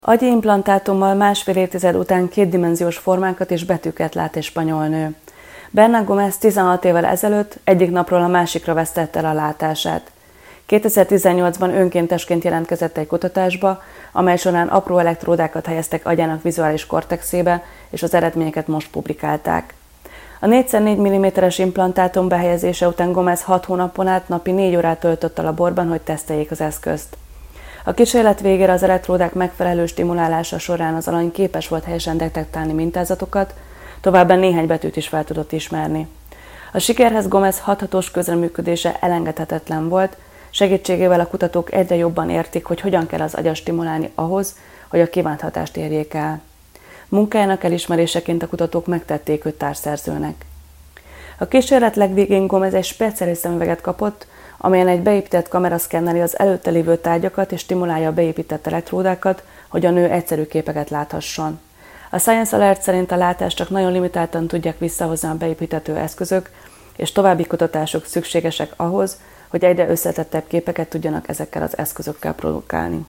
Agyi implantátummal másfél évtized után kétdimenziós formákat és betűket lát egy spanyol nő. Berna Gómez 16 évvel ezelőtt egyik napról a másikra vesztette el a látását. 2018-ban önkéntesként jelentkezett egy kutatásba, amely során apró elektródákat helyeztek agyának vizuális kortexébe, és az eredményeket most publikálták. A 4x4 mm-es implantátum behelyezése után Gómez 6 hónapon át napi 4 órát töltött a laborban, hogy teszteljék az eszközt. A kísérlet végére az elektródák megfelelő stimulálása során az alany képes volt helyesen detektálni mintázatokat, továbbá néhány betűt is fel tudott ismerni. A sikerhez Gómez hathatós közreműködése elengedhetetlen volt, segítségével a kutatók egyre jobban értik, hogy hogyan kell az agyat stimulálni ahhoz, hogy a kívánt hatást érjék el. Munkájának elismeréseként a kutatók megtették őt társszerzőnek. A kísérlet legvégén Gómez egy speciális szemüveget kapott, amelyen egy beépített kamera szkenneli az előtte lévő tárgyakat és stimulálja a beépített elektródákat, hogy a nő egyszerű képeket láthasson. A Science Alert szerint a látást csak nagyon limitáltan tudják visszahozni a beépítető eszközök, és további kutatások szükségesek ahhoz, hogy egyre összetettebb képeket tudjanak ezekkel az eszközökkel produkálni.